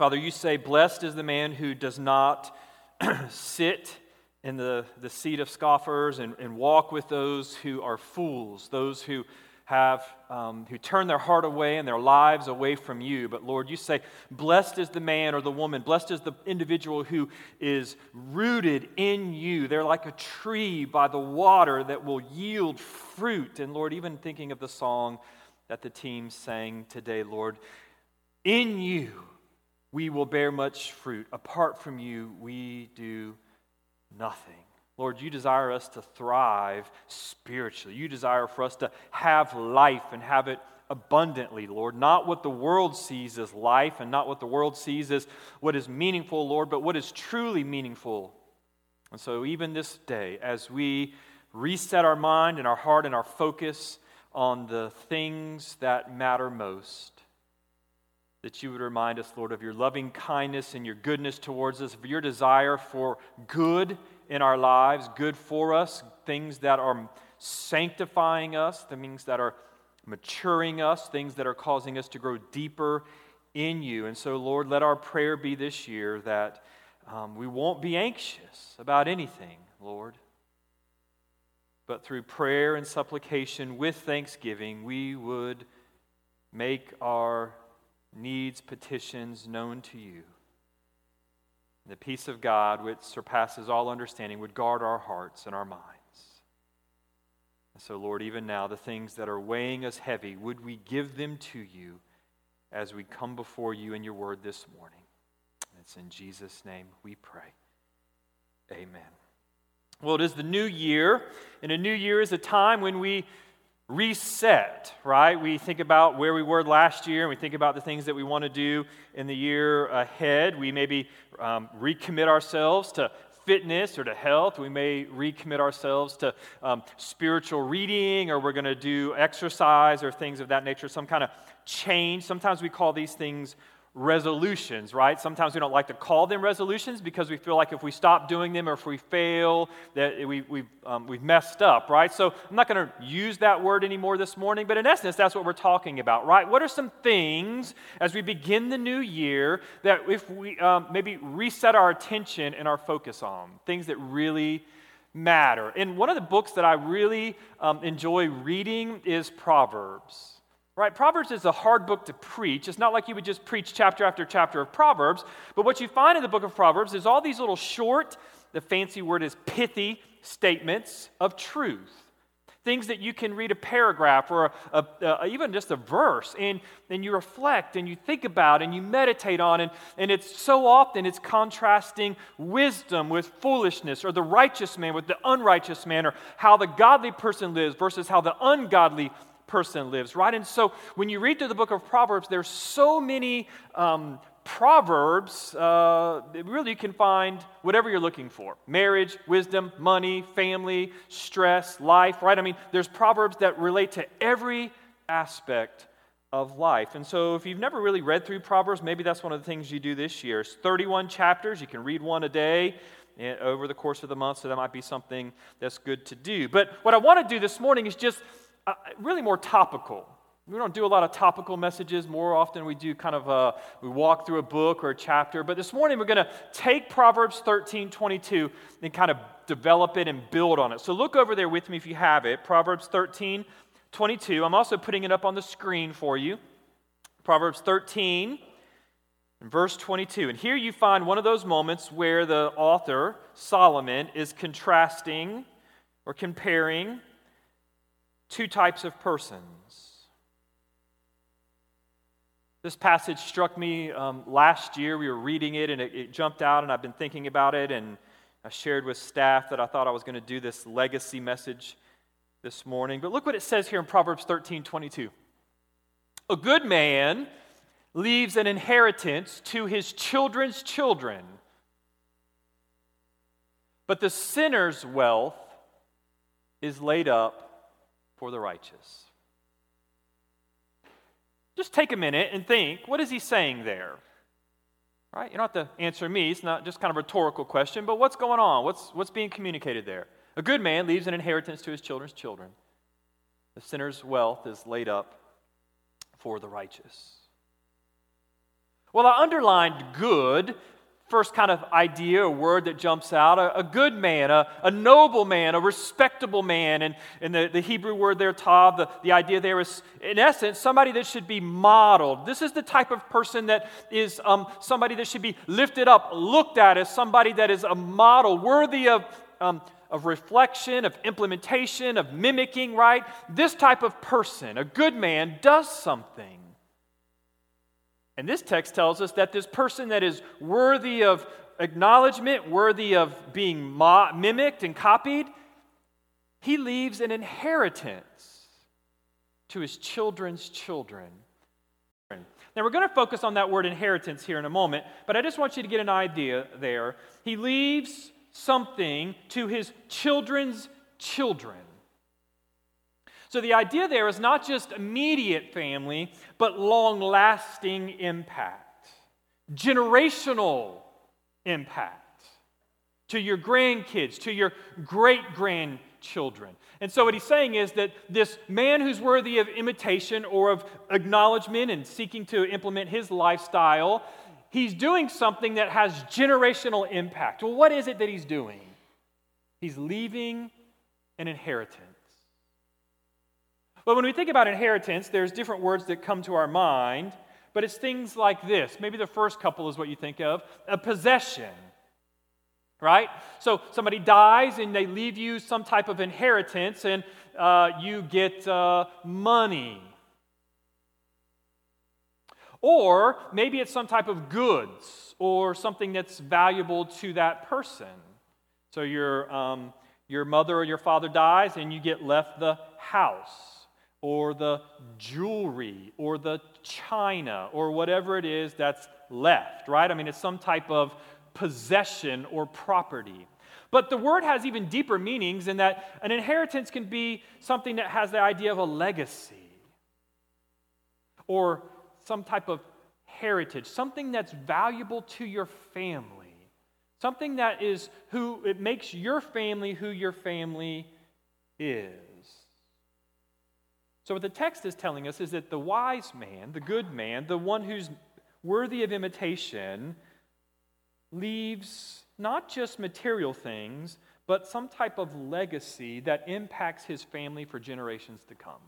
Father, you say, blessed is the man who does not sit in the seat of scoffers and walk with those who are fools, those who who turn their heart away and their lives away from you. But Lord, you say, blessed is the man or the woman, blessed is the individual who is rooted in you. They're like a tree by the water that will yield fruit. And Lord, even thinking of the song that the team sang today, Lord, in you we will bear much fruit. Apart from you, we do nothing. Lord, you desire us to thrive spiritually. You desire for us to have life and have it abundantly, Lord. Not what the world sees as life and not what the world sees as what is meaningful, Lord, but what is truly meaningful. And so even this day, as we reset our mind and our heart and our focus on the things that matter most, that you would remind us, Lord, of your loving kindness and your goodness towards us, of your desire for good in our lives, good for us, things that are sanctifying us, things that are maturing us, things that are causing us to grow deeper in you. And so, Lord, let our prayer be this year that we won't be anxious about anything, Lord, but through prayer and supplication with thanksgiving, we would make our needs, petitions known to you. The peace of God, which surpasses all understanding, would guard our hearts and our minds. And so, Lord, even now, the things that are weighing us heavy, would we give them to you as we come before you in your word this morning? It's in Jesus' name we pray. Amen. Well, it is the new year, and a new year is a time when we reset, right? We think about where we were last year, and we think about the things that we want to do in the year ahead. We maybe recommit ourselves to fitness or to health. We may recommit ourselves to spiritual reading, or we're going to do exercise or things of that nature, some kind of change. Sometimes we call these things resolutions, right? Sometimes we don't like to call them resolutions because we feel like if we stop doing them or if we fail, that we've messed up, right? So I'm not going to use that word anymore this morning, but in essence, that's what we're talking about, right? What are some things as we begin the new year that if we maybe reset our attention and our focus on, things that really matter? And one of the books that I really enjoy reading is Proverbs. Right? Proverbs is a hard book to preach. It's not like you would just preach chapter after chapter of Proverbs, but what you find in the book of Proverbs is all these little short, the fancy word is pithy, statements of truth. Things that you can read a paragraph or even just a verse, and you reflect and you think about and you meditate on, and it's so often it's contrasting wisdom with foolishness, or the righteous man with the unrighteous man, or how the godly person lives versus how the ungodly person lives, right? And so when you read through the book of Proverbs, there's so many proverbs, really you can find whatever you're looking for. Marriage, wisdom, money, family, stress, life, right? I mean, there's proverbs that relate to every aspect of life. And so if you've never really read through Proverbs, maybe that's one of the things you do this year. It's 31 chapters. You can read one a day over the course of the month, so that might be something that's good to do. But what I want to do this morning is just really more topical. We don't do a lot of topical messages. More often we do kind of we walk through a book or a chapter. But this morning we're going to take Proverbs 13:22 and kind of develop it and build on it. So look over there with me if you have it. Proverbs 13:22. I'm also putting it up on the screen for you. Proverbs 13 and verse 22. And here you find one of those moments where the author, Solomon, is contrasting or comparing two types of persons. This passage struck me last year. We were reading it and it jumped out, and I've been thinking about it, and I shared with staff that I thought I was going to do this legacy message this morning. But look what it says here in Proverbs 13:22. A good man leaves an inheritance to his children's children, but the sinner's wealth is laid up for the righteous. Just take a minute and think, what is he saying there? Right? You don't have to answer me. It's not just kind of a rhetorical question, but what's going on? What's being communicated there? A good man leaves an inheritance to his children's children. The sinner's wealth is laid up for the righteous. Well, I underlined good, first kind of idea, a word that jumps out, a good man, a noble man, a respectable man. And the Hebrew word there, tav, the idea there is, in essence, somebody that should be modeled. This is the type of person that is somebody that should be lifted up, looked at as somebody that is a model, worthy of reflection, of implementation, of mimicking, right? This type of person, a good man, does something. And this text tells us that this person that is worthy of acknowledgement, worthy of being mimicked and copied, he leaves an inheritance to his children's children. Now, we're going to focus on that word inheritance here in a moment, but I just want you to get an idea there. He leaves something to his children's children. So the idea there is not just immediate family, but long-lasting impact, generational impact to your grandkids, to your great-grandchildren. And so what he's saying is that this man who's worthy of imitation or of acknowledgement and seeking to implement his lifestyle, he's doing something that has generational impact. Well, what is it that he's doing? He's leaving an inheritance. Well, when we think about inheritance, there's different words that come to our mind, but it's things like this. Maybe the first couple is what you think of, a possession, right? So somebody dies and they leave you some type of inheritance and you get money. Or maybe it's some type of goods or something that's valuable to that person. So your mother or your father dies and you get left the house or the jewelry or the china or whatever it is that's left, right? I mean, it's some type of possession or property. But the word has even deeper meanings in that an inheritance can be something that has the idea of a legacy or some type of heritage, something that's valuable to your family, something that is it makes your family who your family is. So what the text is telling us is that the wise man, the good man, the one who's worthy of imitation, leaves not just material things, but some type of legacy that impacts his family for generations to come.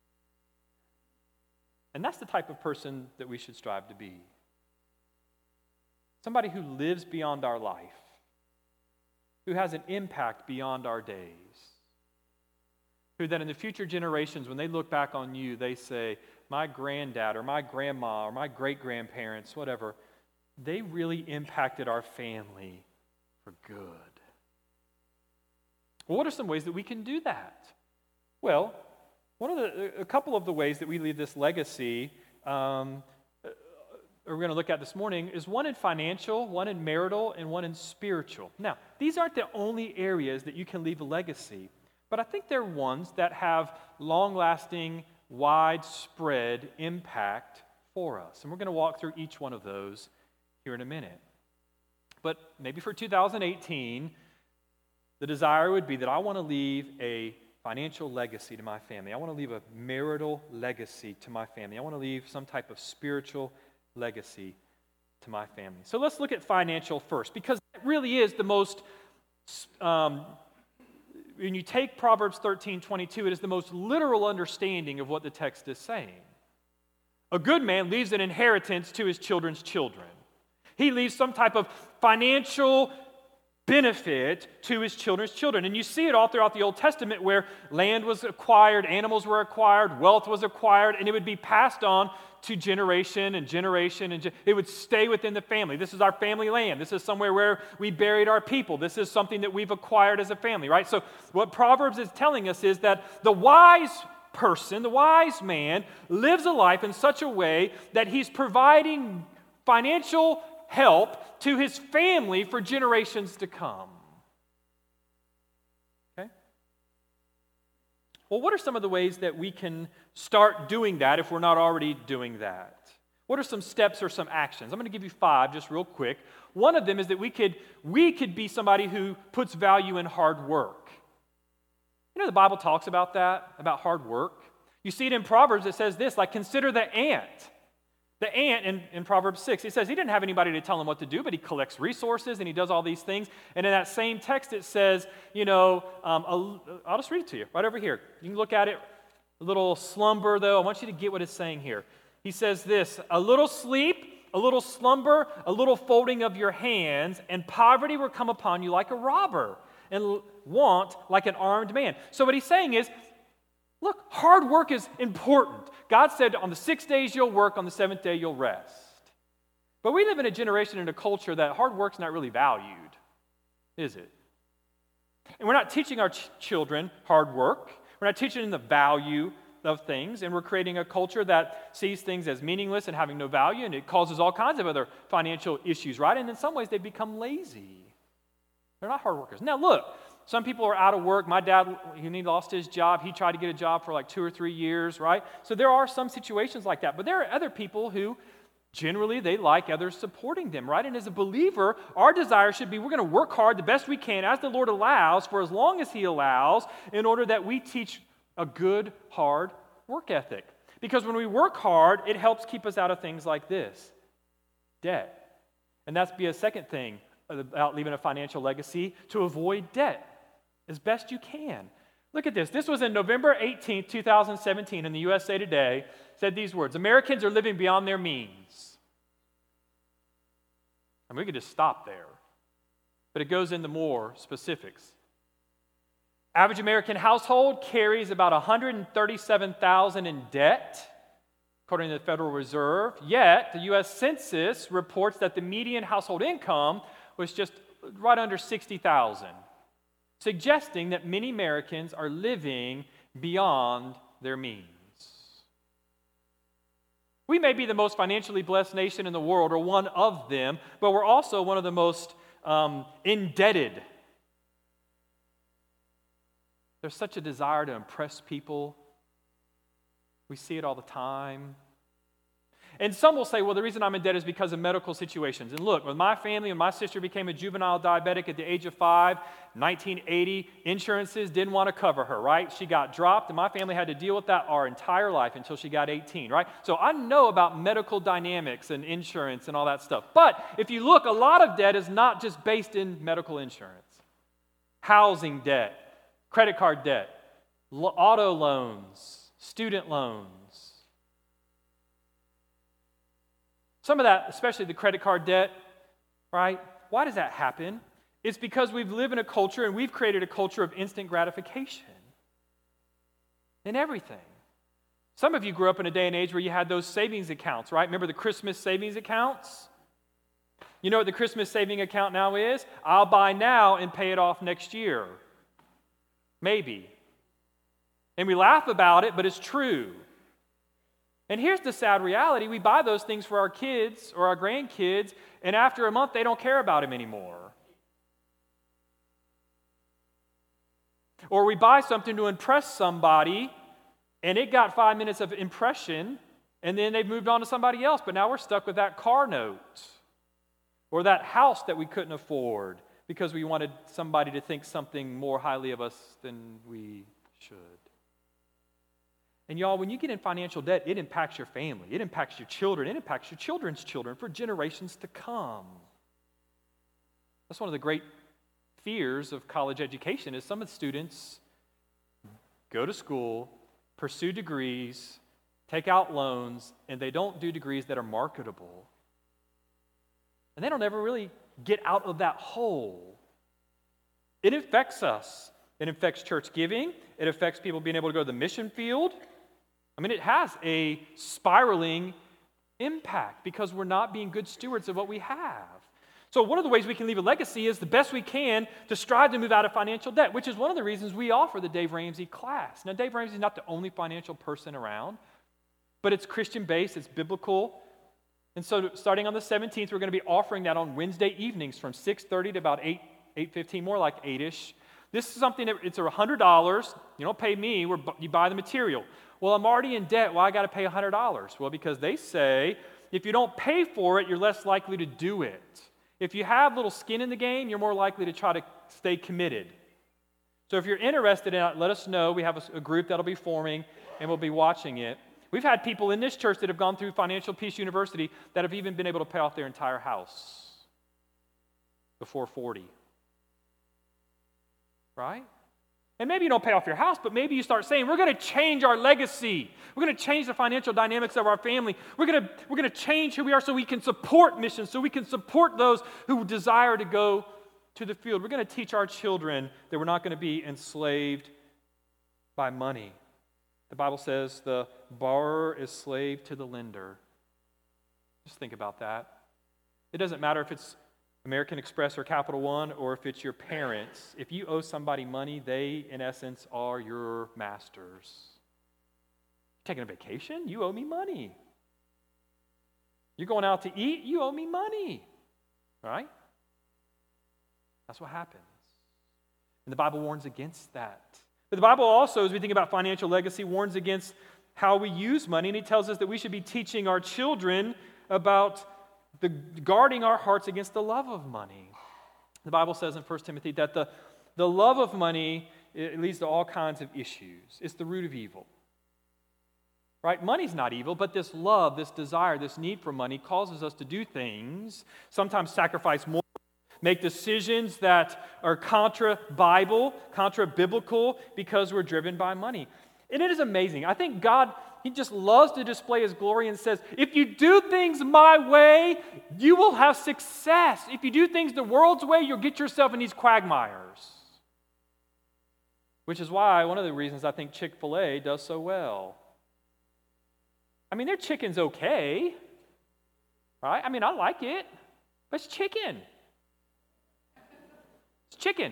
And that's the type of person that we should strive to be. Somebody who lives beyond our life, who has an impact beyond our days, who then in the future generations, when they look back on you, they say, my granddad or my grandma or my great-grandparents, whatever, they really impacted our family for good. Well, what are some ways that we can do that? Well, a couple of the ways that we leave this legacy we're going to look at this morning is one in financial, one in marital, and one in spiritual. Now, these aren't the only areas that you can leave a legacy, but I think they're ones that have long-lasting, widespread impact for us. And we're going to walk through each one of those here in a minute. But maybe for 2018, the desire would be that I want to leave a financial legacy to my family. I want to leave a marital legacy to my family. I want to leave some type of spiritual legacy to my family. So let's look at financial first, because it really is the most, when you take Proverbs 13:22, it is the most literal understanding of what the text is saying. A good man leaves an inheritance to his children's children. He leaves some type of financial benefit to his children's children. And you see it all throughout the Old Testament where land was acquired, animals were acquired, wealth was acquired, and it would be passed on to generation and generation, and it would stay within the family. This is our family land. This is somewhere where we buried our people. This is something that we've acquired as a family, right? So what Proverbs is telling us is that the wise person, the wise man, lives a life in such a way that he's providing financial help to his family for generations to come. Okay? Well, what are some of the ways that we can start doing that if we're not already doing that? What are some steps or some actions? I'm going to give you 5 just real quick. One of them is that we could be somebody who puts value in hard work. You know, the Bible talks about that, about hard work. You see it in Proverbs. It says this, like, consider the ant. The ant in Proverbs 6, it says he didn't have anybody to tell him what to do, but he collects resources and he does all these things. And in that same text, it says, I'll just read it to you right over here. You can look at it, a little slumber, though. I want you to get what it's saying here. He says this, a little sleep, a little slumber, a little folding of your hands, and poverty will come upon you like a robber, and want like an armed man. So what he's saying is, look, hard work is important. God said on the 6 days you'll work, on the seventh day you'll rest. But we live in a generation and a culture that hard work's not really valued, is it? And we're not teaching our children hard work. We're not teaching them the value of things, and we're creating a culture that sees things as meaningless and having no value, and it causes all kinds of other financial issues, right? And in some ways, they become lazy. They're not hard workers. Now, look, some people are out of work. My dad, when he lost his job, he tried to get a job for like 2 or 3 years, right? So there are some situations like that, but there are other people who generally they like others supporting them, right? And as a believer, our desire should be we're going to work hard the best we can as the Lord allows for as long as He allows in order that we teach a good, hard work ethic. Because when we work hard, it helps keep us out of things like this, debt. And that's be a second thing about leaving a financial legacy, to avoid debt as best you can. Look at this. This was in November 18th, 2017 in the USA Today. Said these words, Americans are living beyond their means. And we could just stop there. But it goes into more specifics. Average American household carries about $137,000 in debt, according to the Federal Reserve. Yet, the U.S. Census reports that the median household income was just right under $60,000, suggesting that many Americans are living beyond their means. We may be the most financially blessed nation in the world, or one of them, but we're also one of the most indebted. There's such a desire to impress people. We see it all the time. And some will say, well, the reason I'm in debt is because of medical situations. And look, when my family and my sister became a juvenile diabetic at the age of 5, 1980, insurances didn't want to cover her, right? She got dropped, and my family had to deal with that our entire life until she got 18, right? So I know about medical dynamics and insurance and all that stuff. But if you look, a lot of debt is not just based in medical insurance. Housing debt, credit card debt, auto loans, student loans. Some of that, especially the credit card debt, right? Why does that happen? It's because we live in a culture and we've created a culture of instant gratification in everything. Some of you grew up in a day and age where you had those savings accounts, right? Remember the Christmas savings accounts? You know what the Christmas saving account now is? I'll buy now and pay it off next year. Maybe. And we laugh about it, but it's true. And here's the sad reality. We buy those things for our kids or our grandkids, and after a month, they don't care about them anymore. Or we buy something to impress somebody, and it got 5 minutes of impression, and then they've moved on to somebody else, but now we're stuck with that car note or that house that we couldn't afford because we wanted somebody to think something more highly of us than we should. And y'all, when you get in financial debt, it impacts your family. It impacts your children. It impacts your children's children for generations to come. That's one of the great fears of college education is some of the students go to school, pursue degrees, take out loans, and they don't do degrees that are marketable. And they don't ever really get out of that hole. It affects us. It affects church giving. It affects people being able to go to the mission field. I mean, it has a spiraling impact because we're not being good stewards of what we have. So one of the ways we can leave a legacy is the best we can to strive to move out of financial debt, which is one of the reasons we offer the Dave Ramsey class. Now, Dave Ramsey is not the only financial person around, but it's Christian-based, it's biblical. And so starting on the 17th, we're going to be offering that on Wednesday evenings from 6:30 to about 8:15, more like 8-ish. This is something that it's $100. You don't pay me, you buy the material. Well, I'm already in debt. Why I got to pay $100? Well, because they say if you don't pay for it, you're less likely to do it. If you have little skin in the game, you're more likely to try to stay committed. So if you're interested in it, let us know. We have a group that'll be forming, and we'll be watching it. We've had people in this church that have gone through Financial Peace University that have even been able to pay off their entire house before 40. Right? And maybe you don't pay off your house, but maybe you start saying, we're going to change our legacy. We're going to change the financial dynamics of our family. We're going to change who we are so we can support missions, so we can support those who desire to go to the field. We're going to teach our children that we're not going to be enslaved by money. The Bible says the borrower is slave to the lender. Just think about that. It doesn't matter if it's American Express or Capital One, or if it's your parents. If you owe somebody money, they, in essence, are your masters. You're taking a vacation? You owe me money. You're going out to eat? You owe me money. Right? That's what happens. And the Bible warns against that. But the Bible also, as we think about financial legacy, warns against how we use money, and he tells us that we should be teaching our children about guarding our hearts against the love of money. The Bible says in 1 Timothy that the love of money, it leads to all kinds of issues. It's the root of evil. Right? Money's not evil, but this love, this desire, this need for money causes us to do things, sometimes sacrifice more, make decisions that are contra-Bible, contra-biblical, because we're driven by money. And it is amazing. I think God, He just loves to display His glory and says, if you do things my way, you will have success. If you do things the world's way, you'll get yourself in these quagmires. Which is why one of the reasons I think Chick-fil-A does so well. I mean, their chicken's okay, right? I mean, I like it, but it's chicken. It's chicken.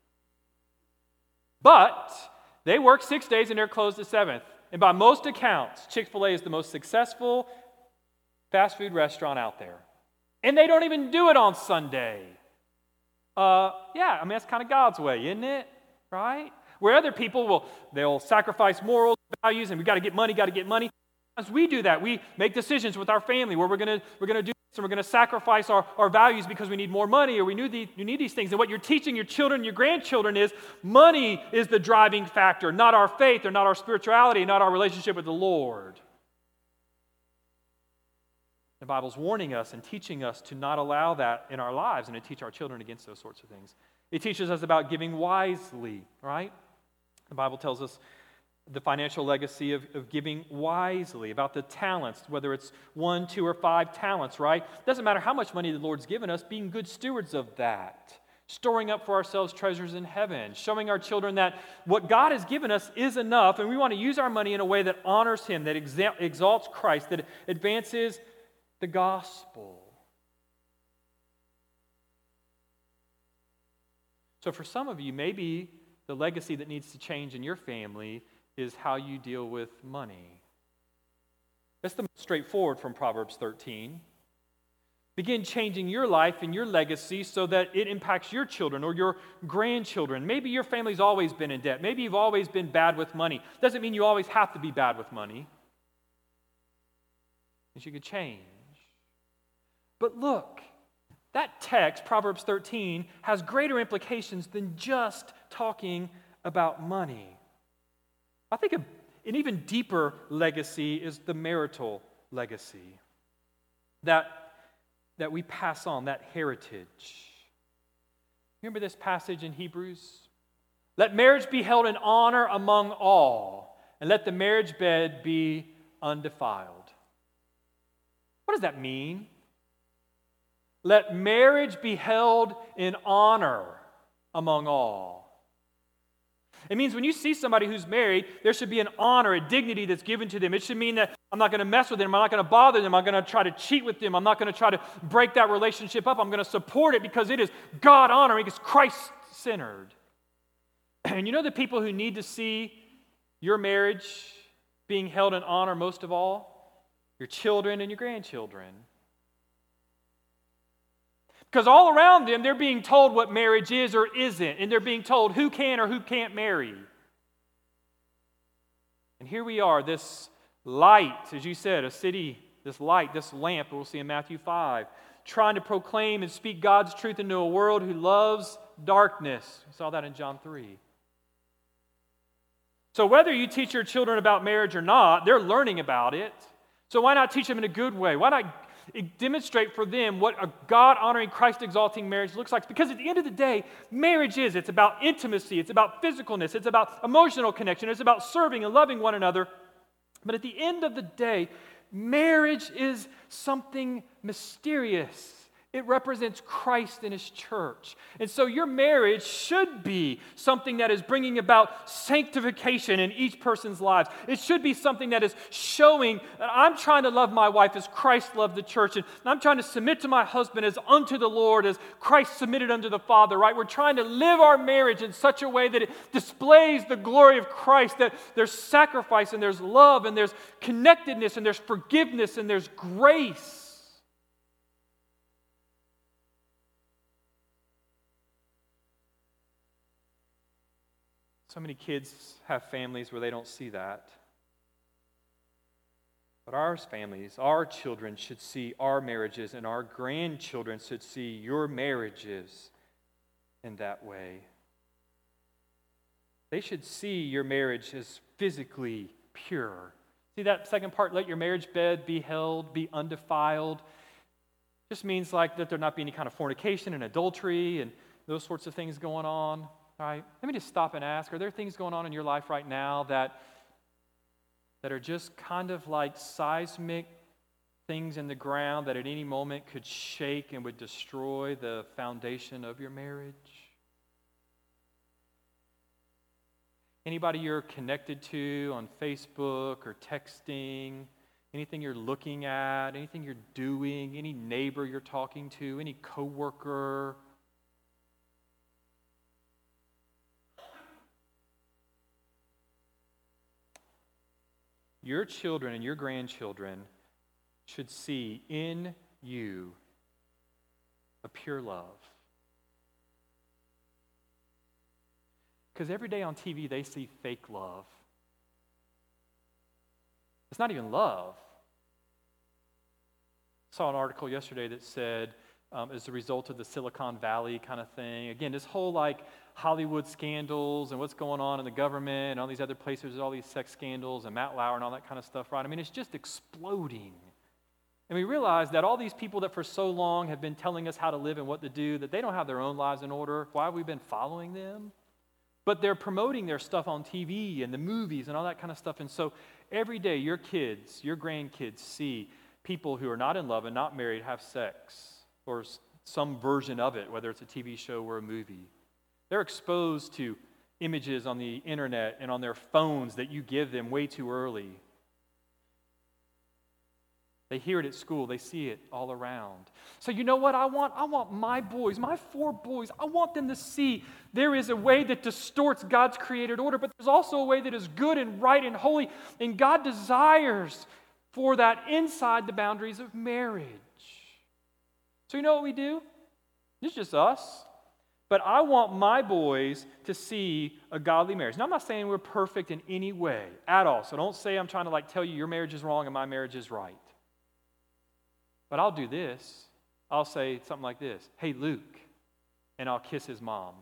But they work 6 days and they're closed the seventh. And by most accounts, Chick-fil-A is the most successful fast food restaurant out there. And they don't even do it on Sunday. That's kind of God's way, isn't it? Right? Where other people they'll sacrifice morals, values, and we got to get money. As we do that, we make decisions with our family where we're going to do this and we're going to sacrifice our values because we need more money or we need these things. And what you're teaching your children, your grandchildren is money is the driving factor, not our faith or not our spirituality, not our relationship with the Lord. The Bible's warning us and teaching us to not allow that in our lives and to teach our children against those sorts of things. It teaches us about giving wisely, right? The Bible tells us the financial legacy of giving wisely, about the talents, whether it's 1, 2, or 5 talents, right? Doesn't matter how much money the Lord's given us, being good stewards of that, storing up for ourselves treasures in heaven, showing our children that what God has given us is enough, and we want to use our money in a way that honors Him, that exalts Christ, that advances the gospel. So for some of you, maybe the legacy that needs to change in your family is how you deal with money. That's the most straightforward from Proverbs 13. Begin changing your life and your legacy so that it impacts your children or your grandchildren. Maybe your family's always been in debt. Maybe you've always been bad with money. Doesn't mean you always have to be bad with money. Because you could change. But look, that text, Proverbs 13, has greater implications than just talking about money. I think an even deeper legacy is the marital legacy that we pass on, that heritage. Remember this passage in Hebrews? Let marriage be held in honor among all, and let the marriage bed be undefiled. What does that mean? Let marriage be held in honor among all. It means when you see somebody who's married, there should be an honor, a dignity that's given to them. It should mean that I'm not going to mess with them. I'm not going to bother them. I'm going to try to cheat with them. I'm not going to try to break that relationship up. I'm going to support it because it is God honoring. It's Christ-centered. And you know the people who need to see your marriage being held in honor most of all? Your children and your grandchildren. Because all around them, they're being told what marriage is or isn't, and they're being told who can or who can't marry. And here we are, this light, as you said, a city, this light, this lamp, we'll see in Matthew 5, trying to proclaim and speak God's truth into a world who loves darkness. We saw that in John 3. So whether you teach your children about marriage or not, they're learning about it. So why not teach them in a good way? Why not demonstrate for them what a God-honoring, Christ-exalting marriage looks like? Because at the end of the day, marriage it's about intimacy, it's about physicalness, it's about emotional connection, it's about serving and loving one another. But at the end of the day, marriage is something mysterious. It represents Christ and His church. And so your marriage should be something that is bringing about sanctification in each person's lives. It should be something that is showing that I'm trying to love my wife as Christ loved the church, and I'm trying to submit to my husband as unto the Lord, as Christ submitted unto the Father, right? We're trying to live our marriage in such a way that it displays the glory of Christ, that there's sacrifice and there's love and there's connectedness and there's forgiveness and there's grace. So many kids have families where they don't see that. But our families, our children should see our marriages, and our grandchildren should see your marriages in that way. They should see your marriage as physically pure. See that second part, let your marriage bed be held, be undefiled. Just means like that there not be any kind of fornication and adultery and those sorts of things going on. All right, let me just stop and ask, are there things going on in your life right now that are just kind of like seismic things in the ground that at any moment could shake and would destroy the foundation of your marriage? Anybody you're connected to on Facebook or texting, anything you're looking at, anything you're doing, any neighbor you're talking to, any coworker? Your children and your grandchildren should see in you a pure love. Because every day on TV they see fake love. It's not even love. I saw an article yesterday that said, as a result of the Silicon Valley kind of thing, again, this whole like Hollywood scandals and what's going on in the government and all these other places, all these sex scandals and Matt Lauer and all that kind of stuff, right? I mean, it's just exploding. And we realize that all these people that for so long have been telling us how to live and what to do, that they don't have their own lives in order. Why have we been following them? But they're promoting their stuff on TV and the movies and all that kind of stuff. And so every day your kids, your grandkids see people who are not in love and not married have sex or some version of it, whether it's a TV show or a movie. They're exposed to images on the internet and on their phones that you give them way too early. They hear it at school. They see it all around. So you know what I want? I want my boys, my 4 boys, I want them to see there is a way that distorts God's created order, but there's also a way that is good and right and holy, and God desires for that inside the boundaries of marriage. So you know what we do? It's just us. But I want my boys to see a godly marriage. Now, I'm not saying we're perfect in any way at all. So don't say I'm trying to tell you your marriage is wrong and my marriage is right. But I'll do this. I'll say something like this. Hey, Luke. And I'll kiss his mom.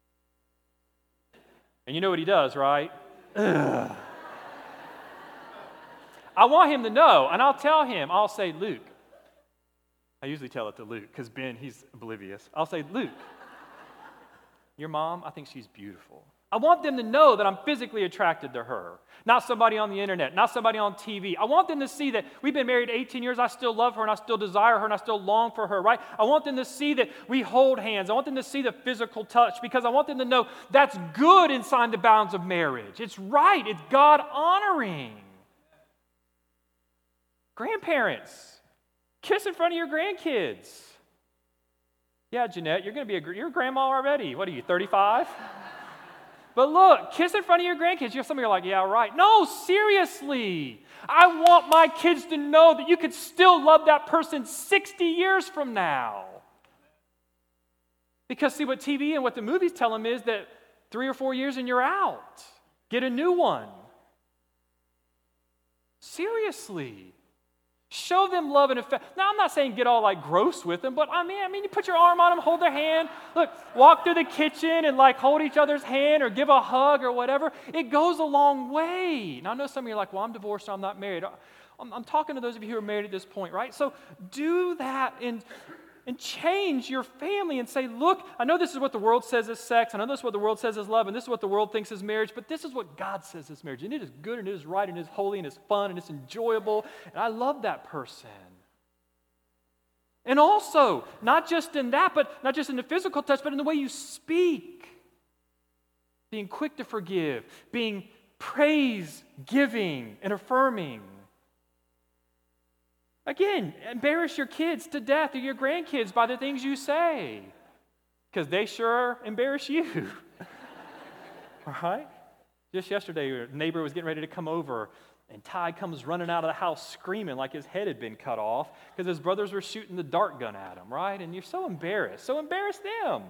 And you know what he does, right? Ugh. I want him to know. And I'll tell him. I'll say, Luke. I usually tell it to Luke because Ben, he's oblivious. I'll say, Luke. Your mom, I think she's beautiful. I want them to know that I'm physically attracted to her. Not somebody on the internet, not somebody on TV. I want them to see that we've been married 18 years, I still love her and I still desire her and I still long for her, right? I want them to see that we hold hands. I want them to see the physical touch because I want them to know that's good inside the bounds of marriage. It's right. It's God-honoring. Grandparents, kiss in front of your grandkids. Yeah, Jeanette, you're going to be you're a grandma already. What are you, 35? But look, kiss in front of your grandkids. Some of you are like, yeah, right. No, seriously. I want my kids to know that you could still love that person 60 years from now. Because see, what TV and what the movies tell them is that 3 or 4 years and you're out. Get a new one. Seriously. Show them love and affection. Now, I'm not saying get all like gross with them, but I mean, you put your arm on them, hold their hand. Look, walk through the kitchen and like hold each other's hand or give a hug or whatever. It goes a long way. Now, I know some of you are like, well, I'm divorced or I'm not married. I'm talking to those of you who are married at this point, right? So do that and change your family and say, look, I know this is what the world says is sex, I know this is what the world says is love, and this is what the world thinks is marriage, but this is what God says is marriage. And it is good, and it is right, and it is holy, and it's fun, and it's enjoyable, and I love that person. And also, not just in that, but not just in the physical touch, but in the way you speak. Being quick to forgive, being praise-giving and affirming. Again, embarrass your kids to death or your grandkids by the things you say, because they sure embarrass you. All right? Just yesterday, a neighbor was getting ready to come over, and Ty comes running out of the house screaming like his head had been cut off because his brothers were shooting the dart gun at him, right? And you're so embarrassed. So embarrass them.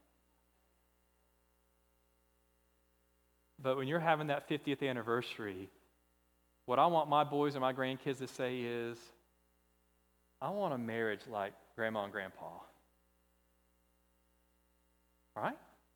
But when you're having that 50th anniversary, what I want my boys and my grandkids to say is, I want a marriage like Grandma and Grandpa. Right?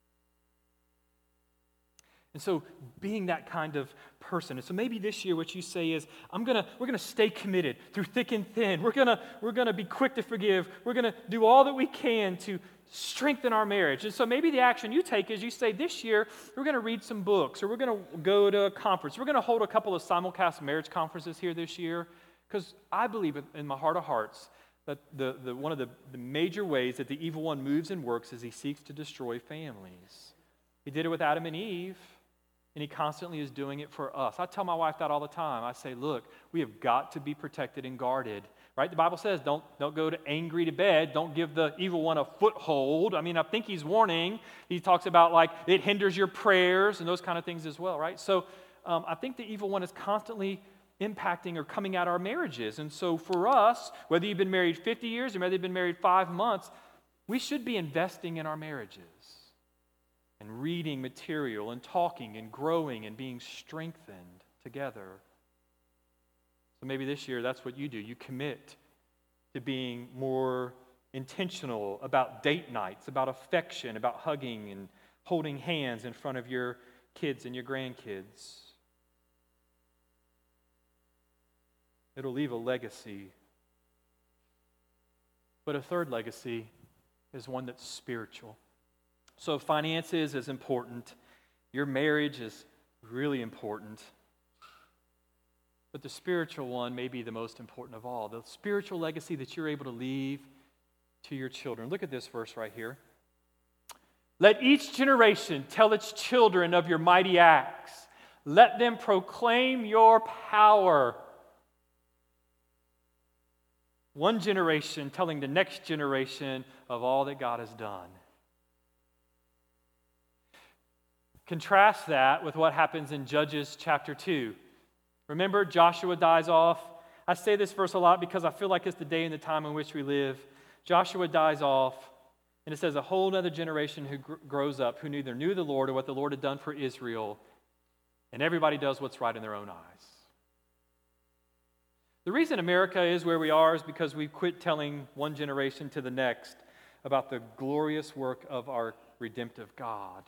And so being that kind of person. And so maybe this year what you say is, we're gonna stay committed through thick and thin. We're gonna be quick to forgive. We're gonna do all that we can to strengthen our marriage. And so maybe the action you take is you say, this year we're gonna read some books, or we're gonna go to a conference. We're gonna hold a couple of simulcast marriage conferences here this year. Because I believe in my heart of hearts that one of the major ways that the evil one moves and works is he seeks to destroy families. He did it with Adam and Eve, and he constantly is doing it for us. I tell my wife that all the time. I say, look, we have got to be protected and guarded. Right? The Bible says don't go angry to bed. Don't give the evil one a foothold. I mean, I think he's warning. He talks about like it hinders your prayers and those kind of things as well, right? So I think the evil one is constantly impacting or coming at our marriages. And so for us, whether you've been married 50 years or whether you've been married 5 months, we should be investing in our marriages and reading material and talking and growing and being strengthened together. So maybe this year that's what you do. You commit to being more intentional about date nights, about affection, about hugging and holding hands in front of your kids and your grandkids. It'll leave a legacy. But a third legacy is one that's spiritual. So finances is important. Your marriage is really important. But the spiritual one may be the most important of all. The spiritual legacy that you're able to leave to your children. Look at this verse right here. Let each generation tell its children of your mighty acts. Let them proclaim your power. One generation telling the next generation of all that God has done. Contrast that with what happens in Judges chapter 2. Remember, Joshua dies off. I say this verse a lot because I feel like it's the day and the time in which we live. Joshua dies off, and it says a whole other generation who grows up who neither knew the Lord or what the Lord had done for Israel, and everybody does what's right in their own eyes. The reason America is where we are is because we quit telling one generation to the next about the glorious work of our redemptive God.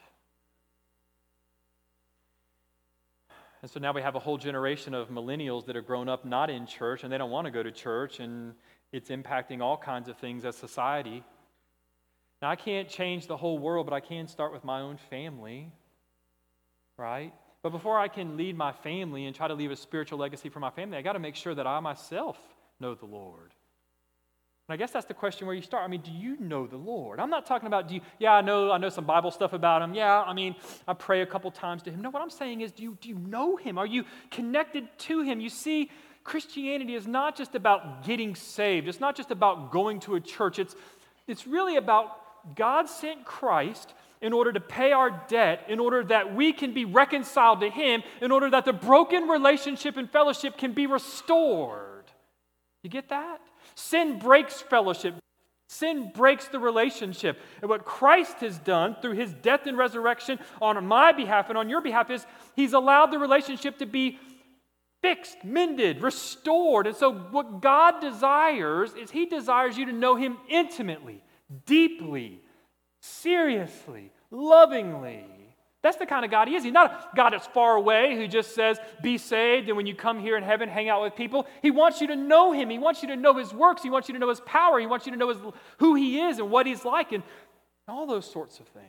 And so now we have a whole generation of millennials that have grown up not in church, and they don't want to go to church, and it's impacting all kinds of things as society. Now, I can't change the whole world, but I can start with my own family, right? But before I can lead my family and try to leave a spiritual legacy for my family, I got to make sure that I myself know the Lord. And I guess that's the question where you start. I mean, do you know the Lord? I'm not talking about, I know some Bible stuff about him. Yeah, I mean, I pray a couple times to him. No, what I'm saying is, do you know him? Are you connected to him? You see, Christianity is not just about getting saved. It's not just about going to a church. It's really about God sent Christ in order to pay our debt, in order that we can be reconciled to him, in order that the broken relationship and fellowship can be restored. You get that? Sin breaks fellowship. Sin breaks the relationship. And what Christ has done through his death and resurrection on my behalf and on your behalf is he's allowed the relationship to be fixed, mended, restored. And so what God desires is He desires you to know Him intimately, deeply, seriously, lovingly. That's the kind of God He is. He's not a God that's far away who just says, be saved, and when you come here in heaven, hang out with people. He wants you to know Him. He wants you to know His works. He wants you to know His power. He wants you to know who He is and what He's like and all those sorts of things.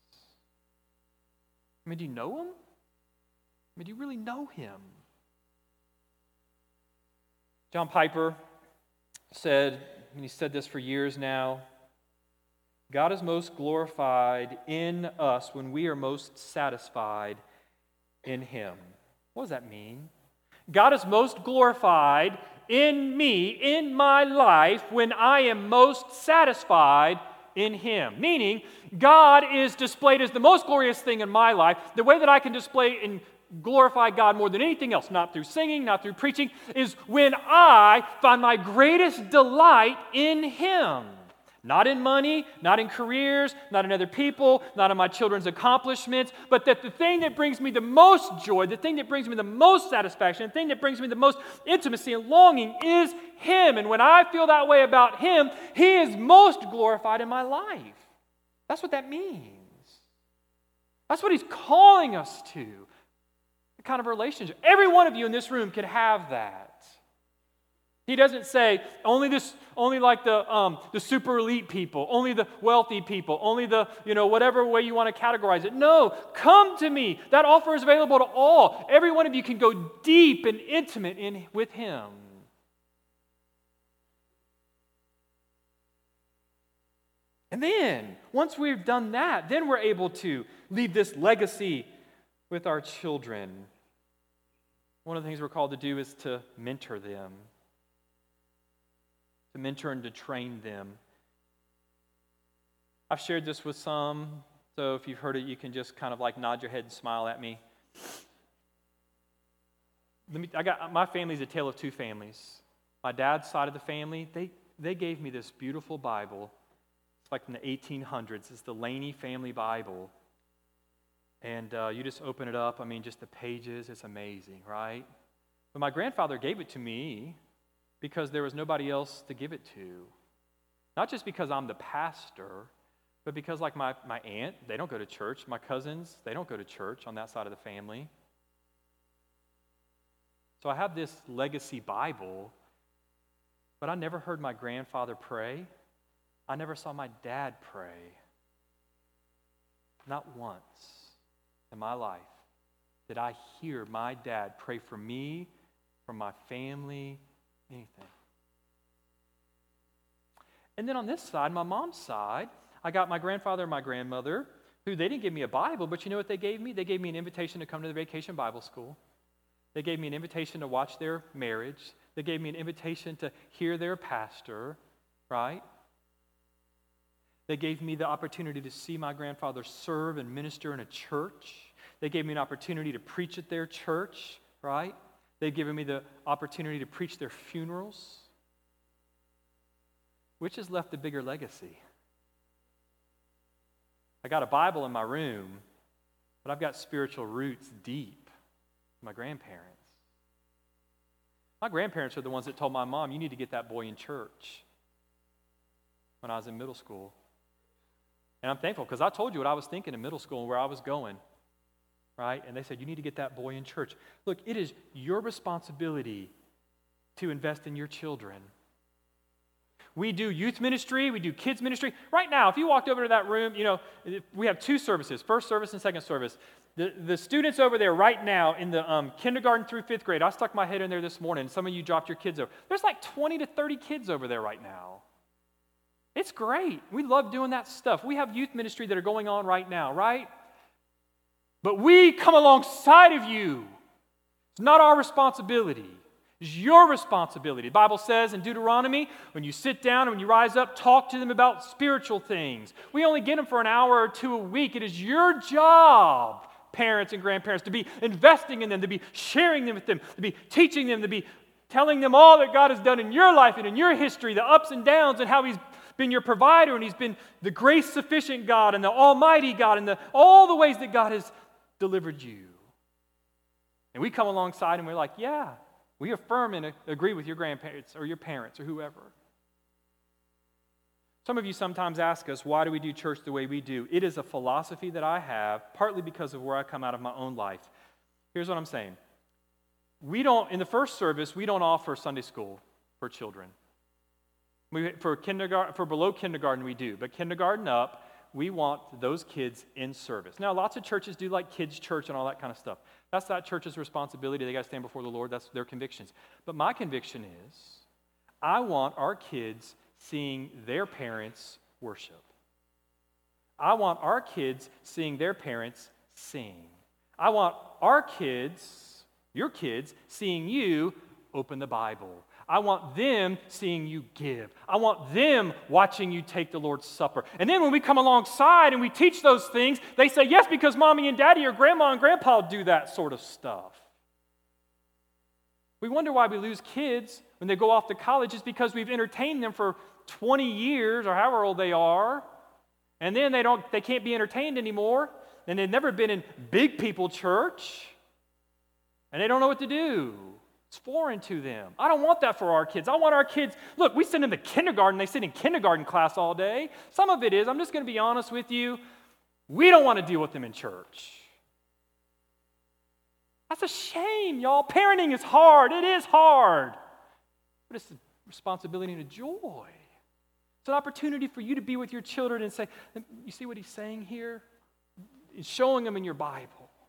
I mean, do you know Him? I mean, do you really know Him? John Piper said, and he said this for years now, God is most glorified in us when we are most satisfied in Him. What does that mean? God is most glorified in me, in my life, when I am most satisfied in Him. Meaning, God is displayed as the most glorious thing in my life. The way that I can display and glorify God more than anything else, not through singing, not through preaching, is when I find my greatest delight in Him. Not in money, not in careers, not in other people, not in my children's accomplishments, but that the thing that brings me the most joy, the thing that brings me the most satisfaction, the thing that brings me the most intimacy and longing is Him. And when I feel that way about Him, He is most glorified in my life. That's what that means. That's what He's calling us to. The kind of relationship. Every one of you in this room can have that. He doesn't say only like the super elite people, only the wealthy people, only the, whatever way you want to categorize it. No, come to me. That offer is available to all. Every one of you can go deep and intimate with Him. And then, once we've done that, then we're able to leave this legacy with our children. One of the things we're called to do is to mentor them. To mentor and to train them. I've shared this with some, so if you've heard it, you can just kind of like nod your head and smile at me. My family's a tale of two families. My dad's side of the family, they gave me this beautiful Bible. It's like from the 1800s. It's the Laney Family Bible. And you just open it up. I mean, just the pages. It's amazing, right? But my grandfather gave it to me because there was nobody else to give it to. Not just because I'm the pastor, but because like my aunt, they don't go to church. My cousins, they don't go to church on that side of the family. So I have this legacy Bible, but I never heard my grandfather pray. I never saw my dad pray. Not once in my life did I hear my dad pray for me, for my family, anything. And then on this side, my mom's side, I got my grandfather and my grandmother, who they didn't give me a Bible, but you know what they gave me? They gave me an invitation to come to the Vacation Bible School. They gave me an invitation to watch their marriage. They gave me an invitation to hear their pastor, right? They gave me the opportunity to see my grandfather serve and minister in a church. They gave me an opportunity to preach at their church, right? They've given me the opportunity to preach their funerals. Which has left a bigger legacy? I got a Bible in my room, but I've got spiritual roots deep in my grandparents. My grandparents are the ones that told my mom, you need to get that boy in church when I was in middle school. And I'm thankful because I told you what I was thinking in middle school and where I was going. Right? And they said, you need to get that boy in church. Look, it is your responsibility to invest in your children. We do youth ministry, we do kids ministry. Right now, if you walked over to that room, we have two services, first service and second service. The students over there right now in the kindergarten through fifth grade, I stuck my head in there this morning, some of you dropped your kids over. There's like 20 to 30 kids over there right now. It's great. We love doing that stuff. We have youth ministry that are going on right now, right? But we come alongside of you. It's not our responsibility. It's your responsibility. The Bible says in Deuteronomy, when you sit down and when you rise up, talk to them about spiritual things. We only get them for an hour or two a week. It is your job, parents and grandparents, to be investing in them, to be sharing them with them, to be teaching them, to be telling them all that God has done in your life and in your history, the ups and downs, and how He's been your provider, and He's been the grace-sufficient God and the almighty God, and all the ways that God has delivered you. And we come alongside and we're like, yeah, We affirm and agree with your grandparents or your parents or whoever. Some of you sometimes ask us, why do we do church the way we do? It is a philosophy that I have, partly because of where I come out of my own life. Here's what I'm saying. In the first service, we don't offer Sunday school for children. For below kindergarten, we do. But kindergarten up, we want those kids in service. Now, lots of churches do like kids' church and all that kind of stuff. That's that church's responsibility. They got to stand before the Lord. That's their convictions. But my conviction is, I want our kids seeing their parents worship. I want our kids seeing their parents sing. I want our kids, your kids, seeing you open the Bible. I want them seeing you give. I want them watching you take the Lord's Supper. And then when we come alongside and we teach those things, they say, yes, because mommy and daddy or grandma and grandpa do that sort of stuff. We wonder why we lose kids when they go off to college. It's because we've entertained them for 20 years or however old they are, and then they can't be entertained anymore, and they've never been in big people church, and they don't know what to do. It's foreign to them. I don't want that for our kids. I want our kids, look, we send them to kindergarten. They sit in kindergarten class all day. Some of it is, I'm just going to be honest with you, we don't want to deal with them in church. That's a shame, y'all. Parenting is hard. It is hard. But it's a responsibility and a joy. It's an opportunity for you to be with your children and say, you see what he's saying here? He's showing them in your Bible.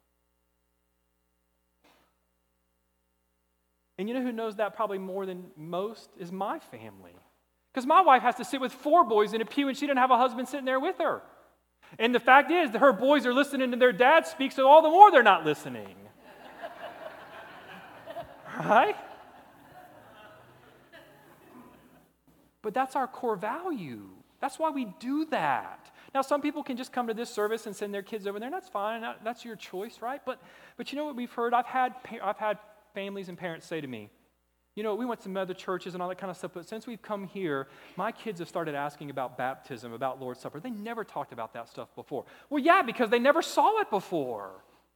And you know who knows that probably more than most is my family. Because my wife has to sit with 4 boys in a pew and she didn't have a husband sitting there with her. And the fact is that her boys are listening to their dad speak, so all the more they're not listening. Right? But that's our core value. That's why we do that. Now, some people can just come to this service and send their kids over there, and that's fine. That's your choice, right? But you know what we've heard? I've had families and parents say to me, you know, we went to some other churches and all that kind of stuff, but since we've come here, my kids have started asking about baptism, about Lord's Supper. They never talked about that stuff before. Well, yeah, because they never saw it before.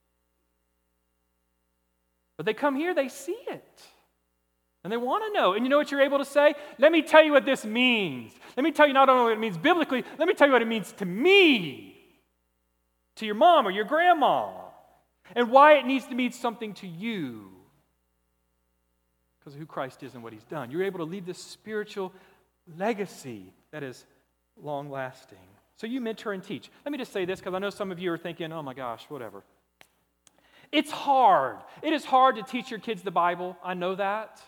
But they come here, they see it. And they want to know. And you know what you're able to say? Let me tell you what this means. Let me tell you not only what it means biblically, let me tell you what it means to me, to your mom or your grandma, and why it needs to mean something to you because of who Christ is and what he's done. You're able to leave this spiritual legacy that is long-lasting. So you mentor and teach. Let me just say this because I know some of you are thinking, oh my gosh, whatever. It's hard. It is hard to teach your kids the Bible. I know that.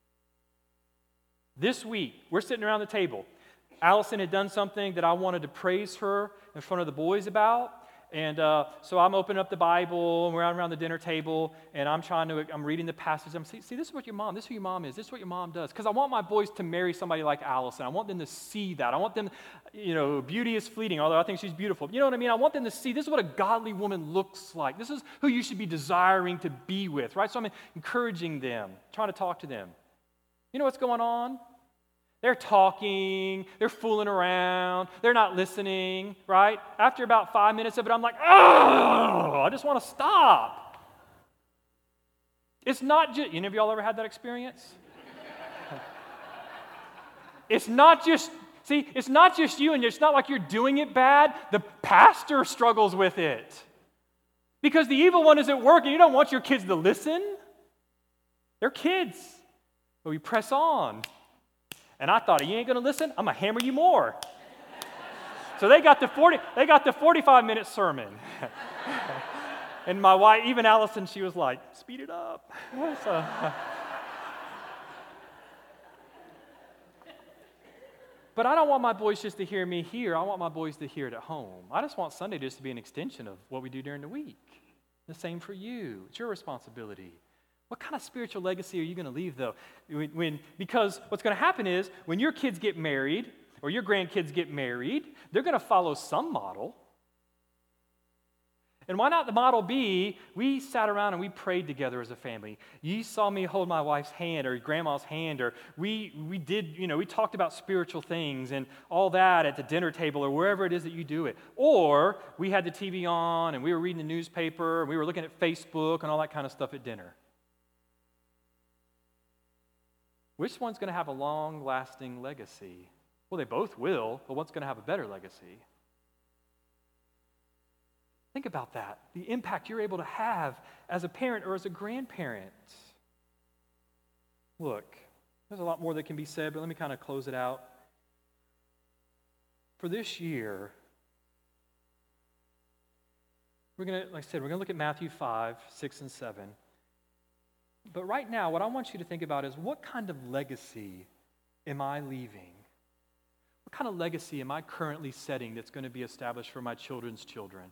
This week, we're sitting around the table. Allison had done something that I wanted to praise her in front of the boys about. And so I'm opening up the Bible, and we're around the dinner table, and I'm reading the passage. I'm saying, see, this is what your mom, this is who your mom is, this is what your mom does. Because I want my boys to marry somebody like Allison. I want them to see that. I want them, beauty is fleeting, although I think she's beautiful. You know what I mean? I want them to see this is what a godly woman looks like. This is who you should be desiring to be with, right? So I'm encouraging them, trying to talk to them. You know what's going on? They're talking, they're fooling around, they're not listening, right? After about 5 minutes of it, I'm like, oh, I just want to stop. It's not just, any of y'all ever had that experience? It's not just you, and it's not like you're doing it bad. The pastor struggles with it. Because the evil one is at work, and you don't want your kids to listen. They're kids. But we press on. And I thought, you ain't going to listen? I'm going to hammer you more. So they got the 45-minute sermon. And my wife, even Allison, she was like, speed it up. But I don't want my boys just to hear me here. I want my boys to hear it at home. I just want Sunday just to be an extension of what we do during the week. The same for you. It's your responsibility. What kind of spiritual legacy are you going to leave, though? Because what's going to happen is when your kids get married or your grandkids get married, they're going to follow some model. And why not the model be, we sat around and we prayed together as a family. You saw me hold my wife's hand or grandma's hand, or we talked about spiritual things and all that at the dinner table or wherever it is that you do it. Or we had the TV on and we were reading the newspaper and we were looking at Facebook and all that kind of stuff at dinner. which one's going to have a long-lasting legacy? Well, they both will, but what's going to have a better legacy? Think about that, the impact you're able to have as a parent or as a grandparent. Look, there's a lot more that can be said, but let me kind of close it out. For this year, we're going to, like I said, we're going to look at Matthew 5, 6, and 7. But right now, what I want you to think about is, what kind of legacy am I leaving? What kind of legacy am I currently setting that's going to be established for my children's children?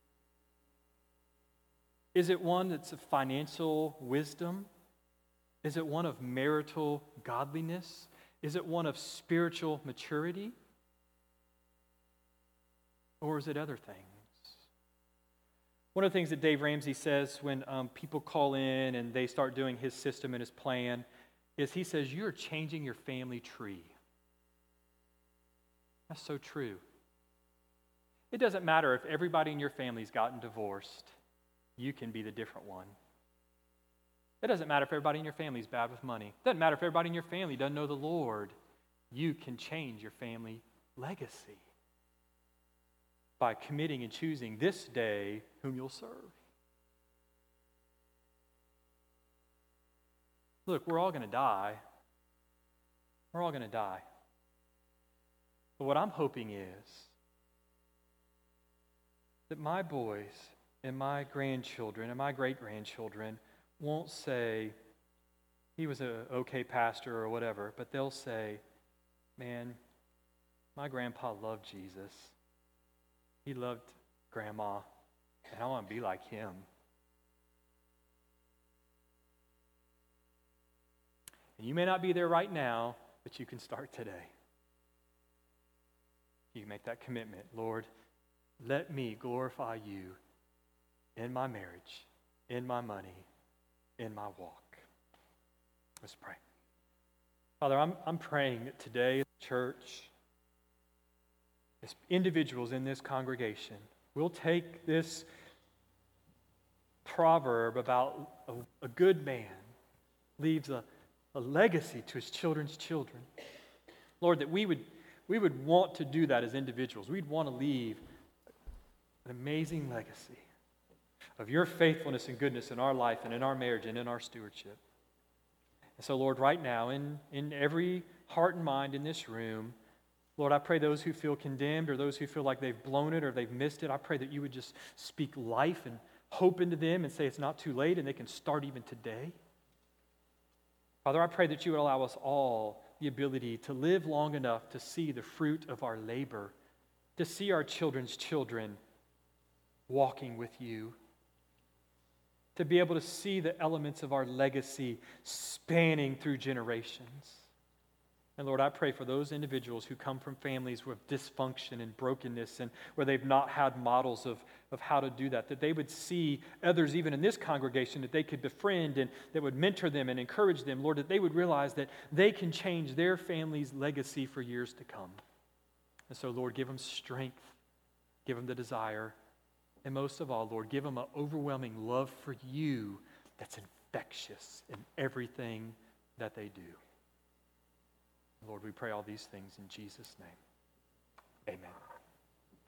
Is it one that's of financial wisdom? Is it one of marital godliness? Is it one of spiritual maturity? Or is it other things? One of the things that Dave Ramsey says when people call in and they start doing his system and his plan is he says, you're changing your family tree. That's so true. It doesn't matter if everybody in your family's gotten divorced. You can be the different one. It doesn't matter if everybody in your family is bad with money. It doesn't matter if everybody in your family doesn't know the Lord. You can change your family legacy by committing and choosing this day whom you'll serve. Look, we're all going to die. We're all going to die. But what I'm hoping is that my boys and my grandchildren and my great-grandchildren won't say, he was an okay pastor or whatever, but they'll say, man, my grandpa loved Jesus. He loved grandma, and I want to be like him. And you may not be there right now, but you can start today. You can make that commitment. Lord, let me glorify you in my marriage, in my money, in my walk. Let's pray. Father, I'm praying that today, church, as individuals in this congregation, we'll take this proverb about a good man leaves a legacy to his children's children. Lord, that we would want to do that as individuals. We'd want to leave an amazing legacy of your faithfulness and goodness in our life and in our marriage and in our stewardship. And so, Lord, right now, in every heart and mind in this room, Lord, I pray those who feel condemned or those who feel like they've blown it or they've missed it, I pray that you would just speak life and hope into them and say it's not too late and they can start even today. Father, I pray that you would allow us all the ability to live long enough to see the fruit of our labor, to see our children's children walking with you, to be able to see the elements of our legacy spanning through generations. And Lord, I pray for those individuals who come from families with dysfunction and brokenness and where they've not had models of how to do that they would see others even in this congregation that they could befriend and that would mentor them and encourage them. Lord, that they would realize that they can change their family's legacy for years to come. And so, Lord, give them strength, give them the desire, and most of all, Lord, give them an overwhelming love for you that's infectious in everything that they do. Lord, we pray all these things in Jesus' name. Amen.